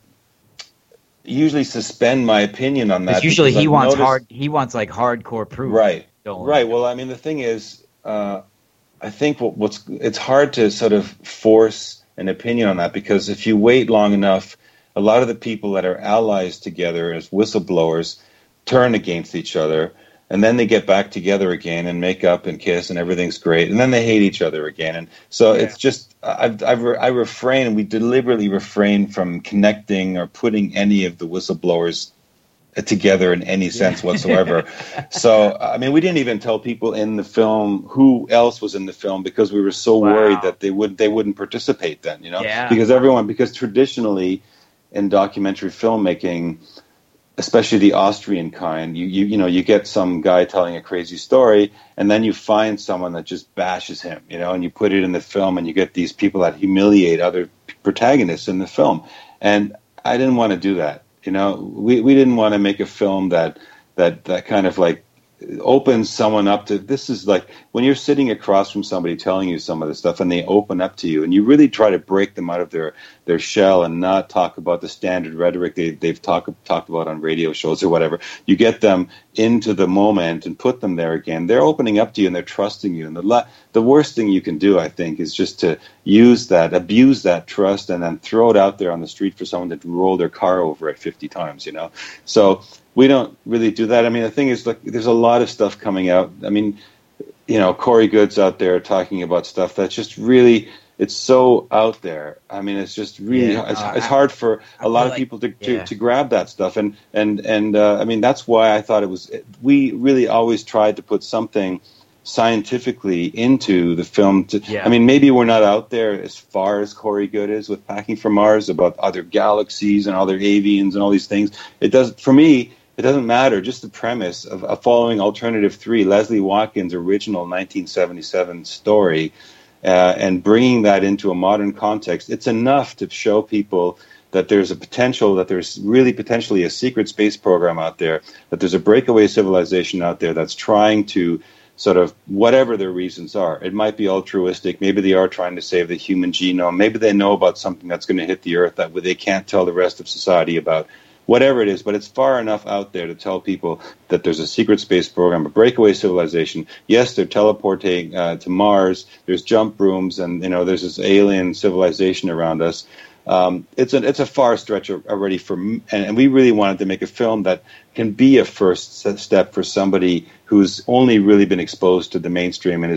usually suspend my opinion on that. Usually he I've wants noticed, hard he wants like hardcore proof. Right. Dolan. Right. Well, I mean, the thing is, uh, I think what, what's it's hard to sort of force an opinion on that, because if you wait long enough, a lot of the people that are allies together as whistleblowers turn against each other, and then they get back together again and make up and kiss and everything's great, and then they hate each other again. And so yeah. it's just I've, I've I refrain, and we deliberately refrain from connecting or putting any of the whistleblowers together in any sense yeah. whatsoever. So, I mean, we didn't even tell people in the film who else was in the film, because we were so wow. worried that they would they wouldn't participate then, you know, yeah. because everyone, because traditionally in documentary filmmaking, especially the Austrian kind, you, you, you know, you get some guy telling a crazy story, and then you find someone that just bashes him, you know, and you put it in the film, and you get these people that humiliate other protagonists in the film. And I didn't want to do that. You know, we, we didn't want to make a film that that that kind of like opens someone up to, this is like when you're sitting across from somebody telling you some of this stuff, and they open up to you, and you really try to break them out of their, their shell and not talk about the standard rhetoric they, they've talked talked about on radio shows or whatever. You get them into the moment and put them there again. They're opening up to you, and they're trusting you. And the la- the worst thing you can do, I think, is just to use that, abuse that trust, and then throw it out there on the street for someone to roll their car over it fifty times, you know? So we don't really do that. I mean, the thing is, like, there's a lot of stuff coming out. I mean, you know, Corey Goode's out there talking about stuff that's just really, it's so out there. I mean, it's just really, yeah, it's, uh, it's hard for I, a lot of like, people to, to, yeah. to grab that stuff. And, and, and uh, I mean, that's why I thought it was, we really always tried to put something scientifically into the film. To, yeah. I mean, maybe we're not out there as far as Corey Goode is with Packing for Mars about other galaxies and other avians and all these things. It does, for me, it doesn't matter. Just the premise of, of following Alternative three, Leslie Watkins' original nineteen seventy-seven story, uh, and bringing that into a modern context, it's enough to show people that there's a potential, that there's really potentially a secret space program out there, that there's a breakaway civilization out there that's trying to sort of, whatever their reasons are. It might be altruistic. Maybe they are trying to save the human genome. Maybe they know about something that's going to hit the Earth that they can't tell the rest of society about. Whatever it is, but it's far enough out there to tell people that there's a secret space program, a breakaway civilization. Yes, they're teleporting uh, to Mars. There's jump rooms, and you know, there's this alien civilization around us. Um, it's a it's a far stretch already for, and, and we really wanted to make a film that can be a first step for somebody who's only really been exposed to the mainstream and is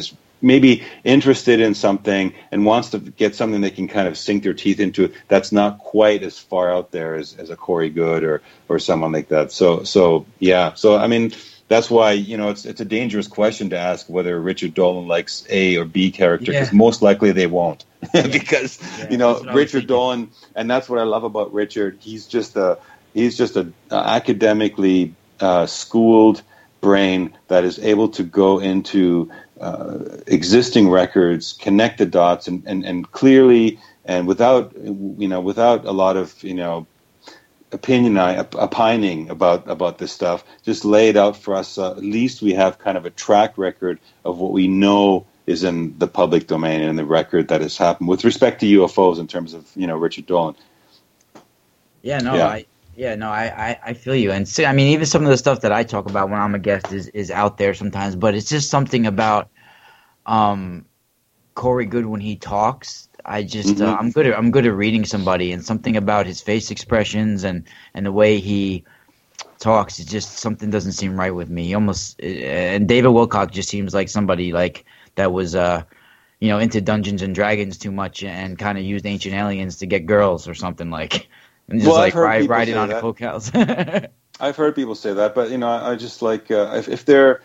maybe interested in something and wants to get something they can kind of sink their teeth into, that's not quite as far out there as, as a Corey Goode or or someone like that. So so yeah. So I mean, that's why, you know, it's it's a dangerous question to ask whether Richard Dolan likes A or B character, because yeah. most likely they won't. Yeah. because yeah, you know Richard Dolan, and that's what I love about Richard. He's just a he's just a, a academically uh, schooled brain that is able to go into uh, existing records, connect the dots, and, and, and clearly and without you know without a lot of you know opinion opining about about this stuff, just lay it out for us. Uh, at least we have kind of a track record of what we know is in the public domain and the record that has happened with respect to U F Os in terms of you know Richard Dolan. Yeah, no, yeah. I. Yeah, no, I, I, I feel you. And see, I mean, even some of the stuff that I talk about when I'm a guest is, is out there sometimes, but it's just something about um, Corey Goode when he talks. I just, mm-hmm. uh, I'm good at, I'm good at reading somebody, and something about his face expressions and, and the way he talks is just something doesn't seem right with me. He almost, and David Wilcock just seems like somebody like that was, uh, you know, into Dungeons and Dragons too much and kind of used Ancient Aliens to get girls or something like. And just well, like ride, riding on the coattails. I've heard people say that, but you know, I, I just like uh, if, if they're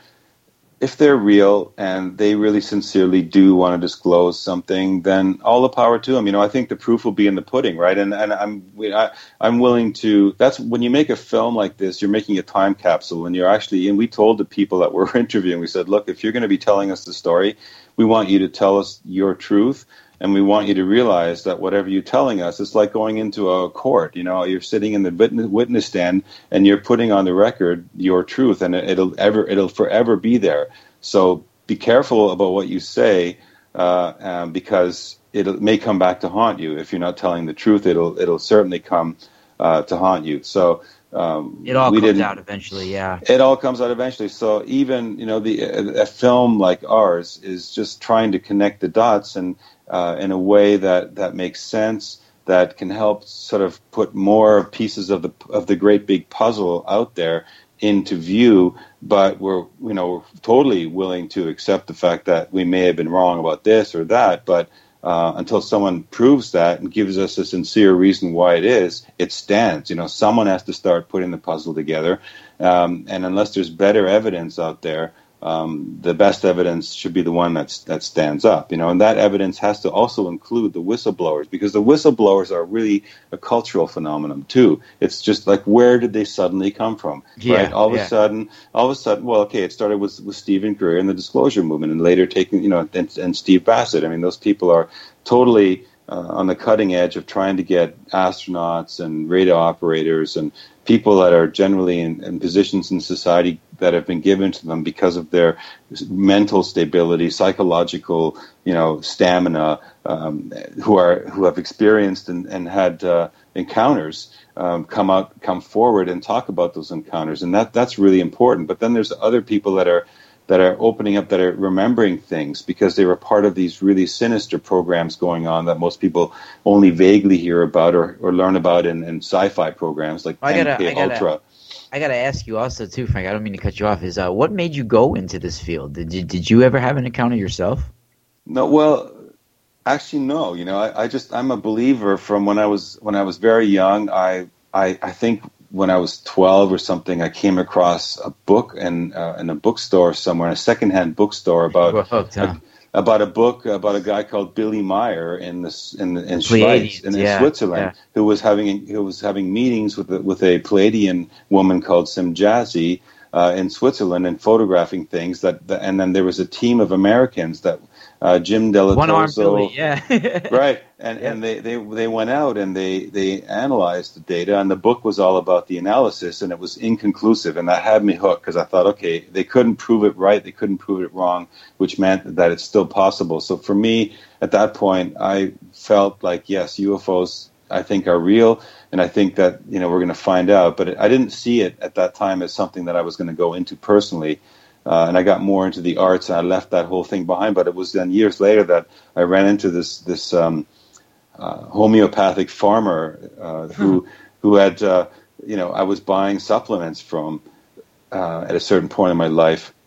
if they're real and they really sincerely do want to disclose something, then all the power to them. You know, I think the proof will be in the pudding, right? And and I'm I, I'm willing to. That's when you make a film like this, you're making a time capsule, and you're actually. And we told the people that we're interviewing, we said, look, if you're going to be telling us the story, we want you to tell us your truth. And we want you to realize that whatever you're telling us, it's like going into a court. You know, you're sitting in the witness stand and you're putting on the record your truth, and it'll ever, it'll forever be there. So be careful about what you say, uh, um, because it may come back to haunt you if you're not telling the truth. It'll, it'll certainly come uh, to haunt you. So. Um, it all comes out eventually, yeah. It all comes out eventually. So even you know, the a, a film like ours is just trying to connect the dots and uh, in a way that, that makes sense, that can help sort of put more pieces of the of the great big puzzle out there into view. But we're you know we're totally willing to accept the fact that we may have been wrong about this or that, but. Uh, until someone proves that and gives us a sincere reason why it is, it stands. You know, someone has to start putting the puzzle together. Um, and unless there's better evidence out there, um, the best evidence should be the one that's, that stands up. You know, and that evidence has to also include the whistleblowers, because the whistleblowers are really a cultural phenomenon too. It's just like, where did they suddenly come from? Yeah, right? All of yeah. a sudden, all of a sudden, well, okay, it started with, with Stephen Greer and the Disclosure Movement, and later taking, you know, and, and Steve Bassett. I mean, those people are totally uh, on the cutting edge of trying to get astronauts and radio operators and people that are generally in, in positions in society that have been given to them because of their mental stability, psychological, you know, stamina, um, who are who have experienced and, and had uh, encounters, um, come out, come forward and talk about those encounters, and that that's really important. But then there's other people that are that are opening up, that are remembering things because they were part of these really sinister programs going on that most people only vaguely hear about or, or learn about in, in sci-fi programs like I gotta, M K I gotta, Ultra. I got to ask you also, too, Frank, I don't mean to cut you off, is uh, what made you go into this field? Did you, did you ever have an encounter yourself? No, well, actually, no. You know, I, I just, I'm a believer from when I was, when I was very young. I, I, I think when I was twelve or something, I came across a book in, uh, in a bookstore somewhere, in a secondhand bookstore about hooked, huh? a, about a book about a guy called Billy Meyer in this in in Schweiz, in, yeah, in Switzerland, yeah. who was having who was having meetings with a, with a Pleiadian woman called Sim Jazzy uh, in Switzerland and photographing things that, that and then there was a team of Americans that. Uh, Jim Delatoso, one-armed Billy, yeah, right, and yeah. and they, they they went out and they, they analyzed the data, and the book was all about the analysis, and it was inconclusive, and that had me hooked because I thought, okay, they couldn't prove it right, they couldn't prove it wrong, which meant that it's still possible. So for me, at that point, I felt like yes, U F Os I think are real, and I think that you know we're going to find out, but it, I didn't see it at that time as something that I was going to go into personally. Uh, and I got more into the arts, and I left that whole thing behind. But it was then years later that I ran into this this um, uh, homeopathic farmer uh, who who had uh, you know I was buying supplements from uh, at a certain point in my life,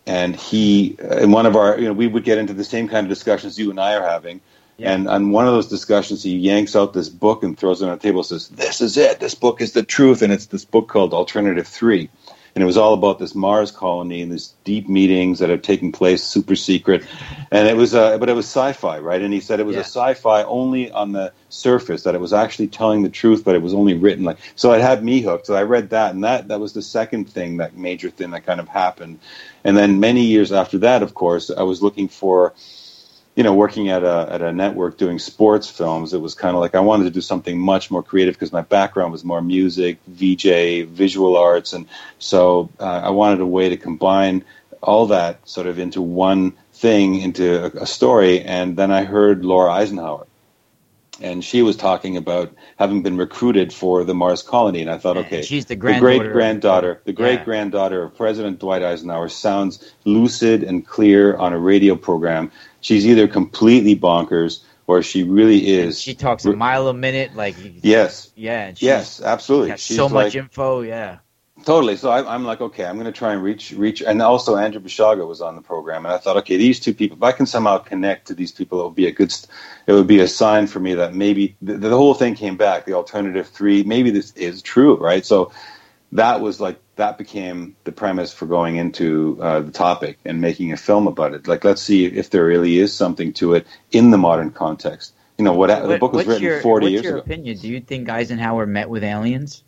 and he, in one of our, you know, we would get into the same kind of discussions you and I are having. Yeah. And on one of those discussions, he yanks out this book and throws it on the table and says, "This is it. This book is the truth." And it's this book called Alternative three. And it was all about this Mars colony and these deep meetings that are taking place, super secret. And it was, uh, but it was sci-fi, right? And he said it was yeah. a sci-fi only on the surface, that it was actually telling the truth, but it was only written like. So it had me hooked. So I read that, and that that was the second thing, that major thing that kind of happened. And then many years after that, of course, I was looking for, you know, working at a at a network doing sports films. It was kind of like I wanted to do something much more creative because my background was more music, V J, visual arts, and so uh, I wanted a way to combine all that sort of into one thing, into a, a story. And then I heard Laura Eisenhower, and she was talking about having been recruited for the Mars colony, and I thought, okay, she's the, the great granddaughter, the great granddaughter of President Dwight Eisenhower sounds lucid and clear on a radio program. She's either completely bonkers or she really is. She talks a mile a minute, like yes, yeah, and yes, absolutely. Got she's so much like, info, yeah, totally. So I, I'm like, okay, I'm going to try and reach, reach, and also Andrew Bishaga was on the program, and I thought, okay, these two people, if I can somehow connect to these people, it would be a good, it would be a sign for me that maybe the, the whole thing came back, the Alternative Three, maybe this is true, right? So that was like. That became the premise for going into uh, the topic and making a film about it. Like, let's see if there really is something to it in the modern context. You know, what, what the book was written your, forty years ago. ago. What's your opinion? Do you think Eisenhower met with aliens?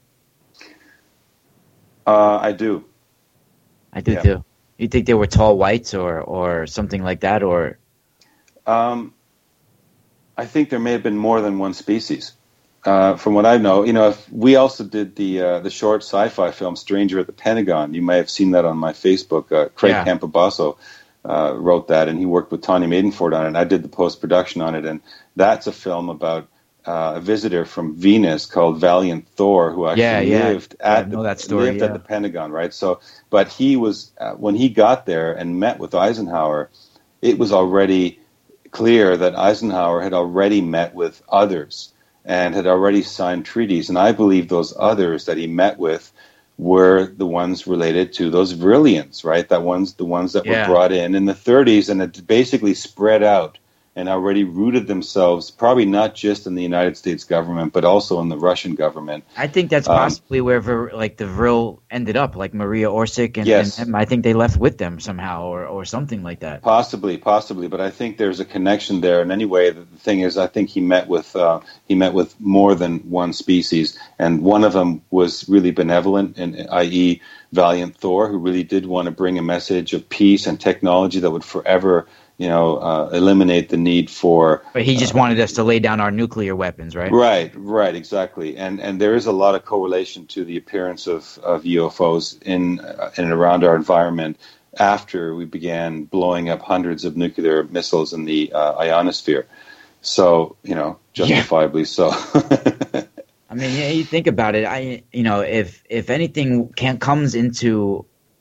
Uh, I do. I do yeah. too. You think they were tall whites or, or something like that, or? Um, I think there may have been more than one species. Uh, from what I know, you know, if we also did the uh, the short sci-fi film Stranger at the Pentagon. You may have seen that on my Facebook. Uh, Craig yeah. Campobasso uh, wrote that, and he worked with Tawny Maidenford on it. I did the post-production on it, and that's a film about uh, a visitor from Venus called Valiant Thor, who actually yeah, yeah. lived at the, that story, lived yeah. at the Pentagon, right? So, but he was uh, when he got there and met with Eisenhower, it was already clear that Eisenhower had already met with others and had already signed treaties. And I believe those others that he met with were the ones related to those Virilians, right? That ones, the ones that yeah. were brought in in the thirties and had basically spread out and already rooted themselves, probably not just in the United States government, but also in the Russian government. I think that's possibly um, where Vir, like the Vril ended up, like Maria Orsic and, yes. and him. I think they left with them somehow, or, or something like that. Possibly, possibly, but I think there's a connection there. And anyway, the, the thing is, I think he met with uh, he met with more than one species, and one of them was really benevolent, and that is. Valiant Thor, who really did want to bring a message of peace and technology that would forever, you know, uh, eliminate the need for. But he just uh, wanted us to lay down our nuclear weapons, right? Right, right, exactly. And and there is a lot of correlation to the appearance of, of U F Os in uh, in and around our environment after we began blowing up hundreds of nuclear missiles in the uh, ionosphere. So, you know, justifiably yeah. so. I mean, yeah, you think about it. I, you know, if if anything can comes into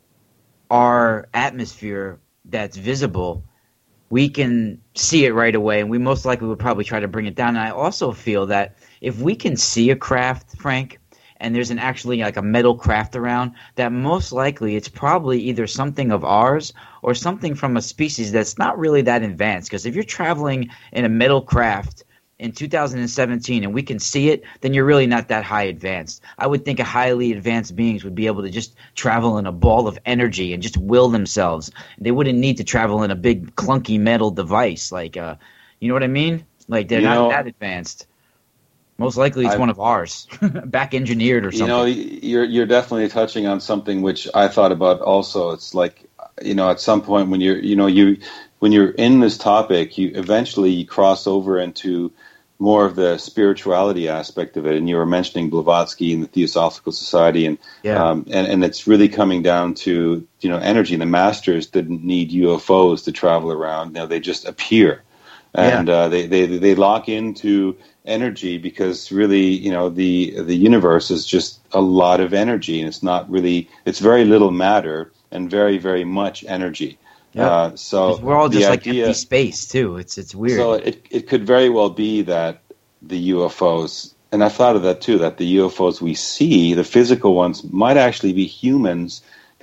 our atmosphere that's visible, we can see it right away, and we most likely would probably try to bring it down. And I also feel that if we can see a craft, Frank, and there's an actually like a metal craft around, that most likely it's probably either something of ours or something from a species that's not really that advanced. Because if you're traveling in a metal craft in two thousand seventeen and we can see it, then you're really not that high advanced. I would think a highly advanced beings would be able to just travel in a ball of energy and just will themselves. They wouldn't need to travel in a big clunky metal device. Like, uh, you know what I mean? Like they're you not know, that advanced. Most likely it's I, one of ours, back engineered or something. You know, you're you're definitely touching on something which I thought about also. It's like, you know, at some point when you're, you know, you when you're in this topic, you eventually you cross over into more of the spirituality aspect of it. And you were mentioning Blavatsky and the Theosophical Society, and yeah. um, and and it's really coming down to, you know, energy. The masters didn't need U F Os to travel around. You know, they just appear, and yeah. uh, they they they lock into energy because really, you know, the the universe is just a lot of energy, and it's not really, it's very little matter and very very much energy. Yep. Uh, so we're all just like idea, empty space too. It's it's weird. So it it could very well be that the U F Os, and I thought of that too, that the U F Os we see, the physical ones, might actually be humans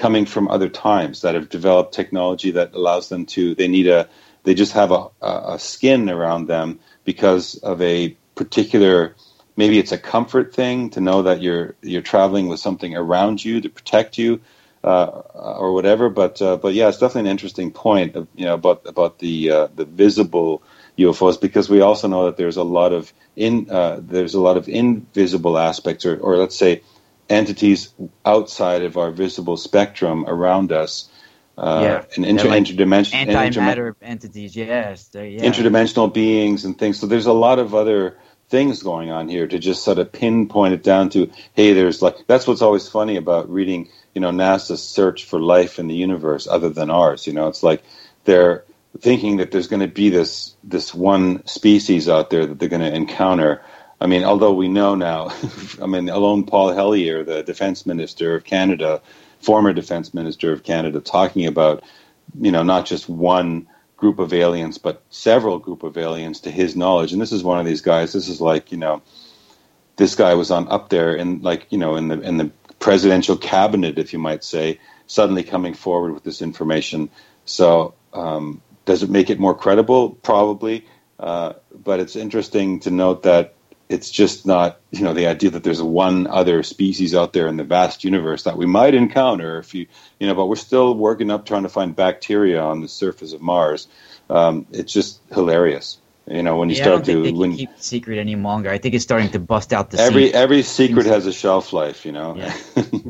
coming from other times that have developed technology that allows them to, they need a, they just have a, a skin around them because of a particular, maybe it's a comfort thing to know that you're you're traveling with something around you to protect you, uh, or whatever. But uh, but yeah, it's definitely an interesting point of, you know, about about the uh, the visible U F Os, because we also know that there's a lot of in uh, there's a lot of invisible aspects, or or let's say entities outside of our visible spectrum around us. Uh, yeah, and inter- like interdimension- antimatter interdimension- entities. Yes, they're- yeah. interdimensional beings and things. So there's a lot of other things going on here to just sort of pinpoint it down to, hey, there's like, that's what's always funny about reading, you know, NASA's search for life in the universe other than ours. You know, it's like they're thinking that there's going to be this this one species out there that they're going to encounter. I mean, although we know now, I mean, alone Paul Hellyer, the defense minister of Canada, former defense minister of Canada, talking about, you know, not just one group of aliens, but several group of aliens to his knowledge. And this is one of these guys. This is like, you know, this guy was on up there in like, you know, in the in the presidential cabinet, if you might say, suddenly coming forward with this information. So um, does it make it more credible? Probably. Uh, but it's interesting to note that it's just not, you know, the idea that there's one other species out there in the vast universe that we might encounter if you, you know, but we're still working up trying to find bacteria on the surface of Mars. Um, it's just hilarious, you know, when you yeah, start I don't think to they when can keep it secret any longer. I think it's starting to bust out the every seams. every secret has a shelf life, you know. Yeah.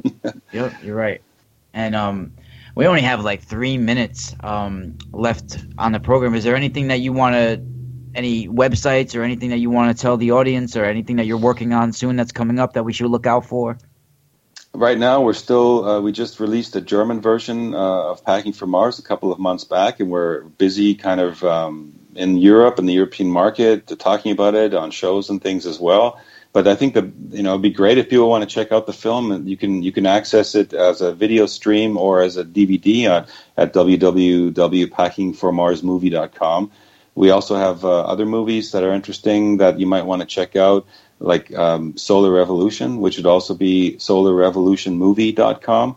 Yep, you're right. And um, we only have like three minutes um, left on the program. Is there anything that you want to, any websites or anything that you want to tell the audience, or anything that you're working on soon that's coming up that we should look out for? Right now, we're still, uh, we just released a German version uh, of Packing for Mars a couple of months back, and we're busy kind of um, in Europe and the European market to talking about it on shows and things as well. But I think that, you know, it'd be great if people want to check out the film, and you can you can access it as a video stream or as a D V D on, at w w w dot packing for mars movie dot com. We also have uh, other movies that are interesting that you might want to check out, like um, Solar Revolution, which would also be solar revolution movie dot com.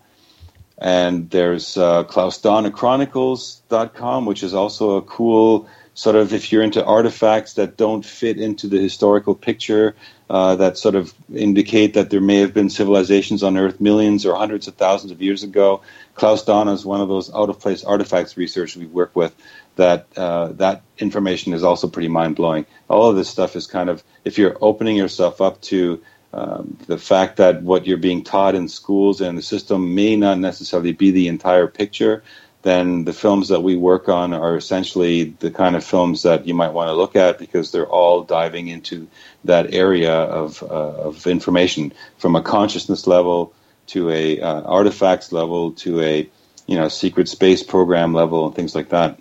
And there's uh, Klaus Dana Chronicles dot com, which is also a cool sort of, if you're into artifacts that don't fit into the historical picture, uh, that sort of indicate that there may have been civilizations on Earth millions or hundreds of thousands of years ago. Klaus Dana is one of those out-of-place artifacts research we work with. That uh, that information is also pretty mind-blowing. All of this stuff is kind of, if you're opening yourself up to um, the fact that what you're being taught in schools and the system may not necessarily be the entire picture, then the films that we work on are essentially the kind of films that you might want to look at, because they're all diving into that area of uh, of information, from a consciousness level to a uh, artifacts level to a, you know, secret space program level and things like that.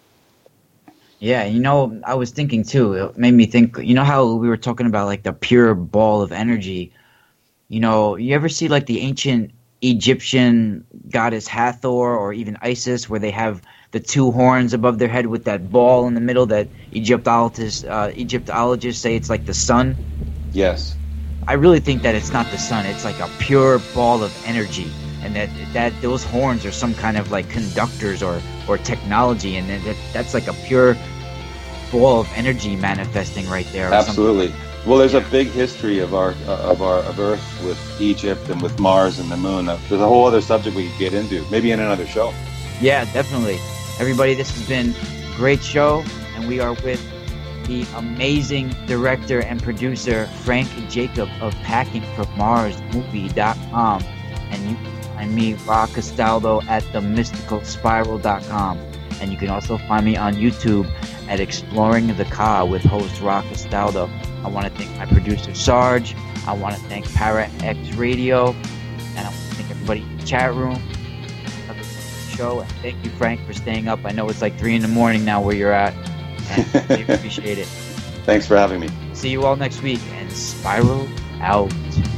Yeah, you know, I was thinking too, it made me think, you know how we were talking about like the pure ball of energy? You know, you ever see like the ancient Egyptian goddess Hathor, or even Isis, where they have the two horns above their head with that ball in the middle that Egyptologists, uh, Egyptologists say it's like the sun? Yes. I really think that it's not the sun. It's like a pure ball of energy. And that that those horns are some kind of like conductors or, or technology, and that that's like a pure ball of energy manifesting right there. Or Absolutely. something. Well, there's Yeah. a big history of our uh, of our of Earth with Egypt and with Mars and the Moon. Uh, There's a whole other subject we could get into, maybe in another show. Yeah, definitely. Everybody, this has been a great show, and we are with the amazing director and producer Frank Jacob of Packing for Mars Movie dot com, and you can find me, Ra Castaldo, at the mystical spiral dot com, and you can also find me on YouTube at Exploring the Ka with host Ra Castaldo. I want to thank my producer Sarge. I want to thank Para X Radio, and I want to thank everybody in the chat room. Another show, and thank you, Frank, for staying up. I know it's like three in the morning now where you're at, and we appreciate it. Thanks for having me. See you all next week, and Spiral out.